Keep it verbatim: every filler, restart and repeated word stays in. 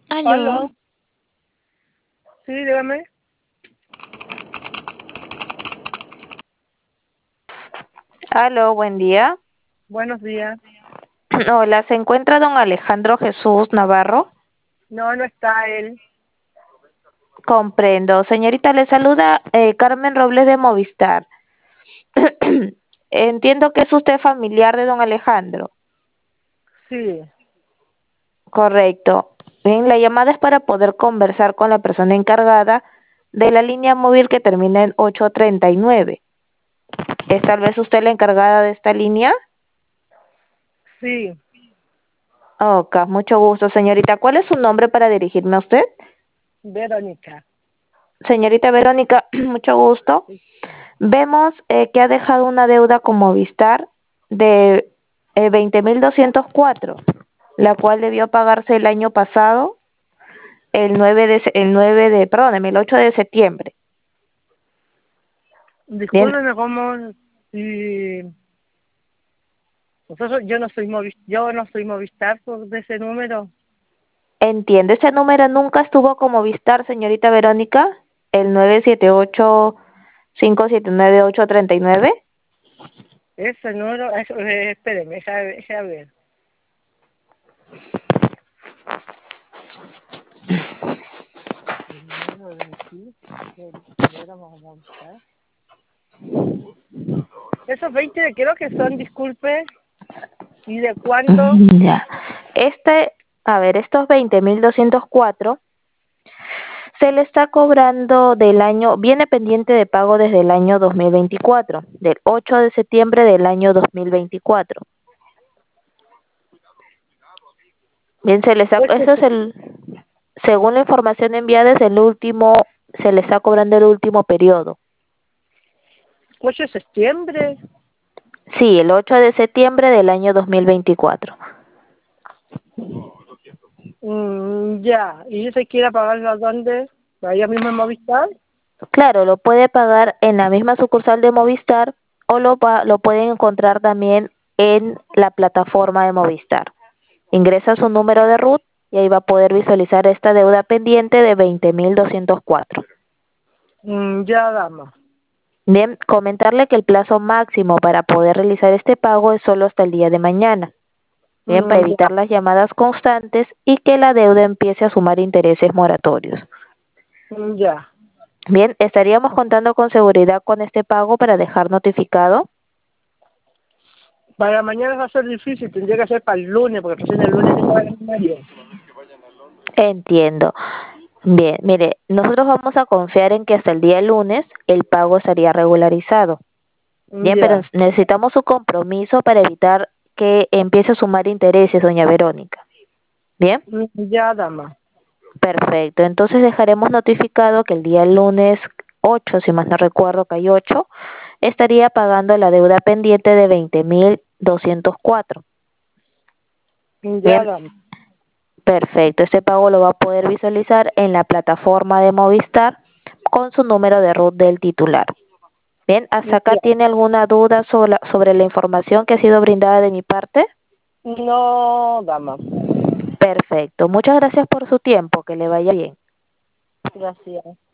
Aló, Aló, sí, dígame. aló, buen día. Buenos días. Hola, ¿se encuentra don Alejandro Jesús Navarro? No, no está él. Comprendo. Señorita, le saluda eh, Carmen Robles de Movistar. Entiendo que es usted familiar de don Alejandro. Sí, Correcto. Bien, la llamada es para poder conversar con la persona encargada de la línea móvil que termina en ocho treinta y nueve. ¿Es tal vez usted la encargada de esta línea? sí, Ok, mucho gusto, señorita. ¿Cuál es su nombre para dirigirme a usted? Verónica. Señorita Verónica, mucho gusto. Vemos eh, que ha dejado una deuda con Movistar de eh, veinte mil doscientos cuatro, la cual debió pagarse el año pasado, el nueve de, se- el nueve de, perdón, el ocho de septiembre. Bien, Discúlpeme cómo si nosotros yo no soy movi yo no soy Movistar por de ese número. entiende, ese número nunca estuvo con Movistar, señorita Verónica, el nueve siete ocho cinco siete nueve ocho tres nueve. Ese número, eso, eh, espéreme, deja, deja ver. El número de sí, que que éramos Movistar. Esos veinte creo que son, disculpe, ¿y de cuándo? Mm, ya. Este, a ver, estos veinte mil doscientos cuatro se le está cobrando del año, viene pendiente de pago desde el año dos mil veinticuatro, del ocho de septiembre del año dos mil veinticuatro. Bien, se le está, Ocho, eso es el, según la información enviada, es el último, se le está cobrando el último periodo. ocho de septiembre. Sí, el ocho de septiembre del año dos mil veinticuatro. Mm, ya, ¿y ese quiere pagarlo a dónde? ¿Allá mismo en Movistar? Claro, lo puede pagar en la misma sucursal de Movistar o lo, pa- lo pueden encontrar también en la plataforma de Movistar. Ingresa su número de RUT y ahí va a poder visualizar esta deuda pendiente de veinte mil doscientos cuatro. Mm, ya, dama. Bien, comentarle que el plazo máximo para poder realizar este pago es solo hasta el día de mañana. Bien, para Mm, ya, evitar las llamadas constantes y que la deuda empiece a sumar intereses moratorios. mm, ya. Bien, estaríamos contando con seguridad con este pago para dejar notificado. Para mañana va a ser difícil, tendría que ser para el lunes, porque recién el lunes llega el Mario. Entiendo. Bien, mire, nosotros vamos a confiar en que hasta el día lunes el pago estaría regularizado. Mm, Bien, pero ya, necesitamos su compromiso para evitar que empiece a sumar intereses, doña Verónica. Bien, mm, ya, dama. perfecto. Entonces dejaremos notificado que el día lunes ocho, si más no recuerdo que hay ocho, estaría pagando la deuda pendiente de veinte mil doscientos cuatro. Mm, ya, Bien, dama. perfecto. Este pago lo va a poder visualizar en la plataforma de Movistar con su número de RUT del titular. Bien, Mm, ¿hasta acá ya. tiene alguna duda sobre la, sobre la información que ha sido brindada de mi parte? No, dama. Perfecto. Muchas gracias por su tiempo. Que le vaya bien. Gracias.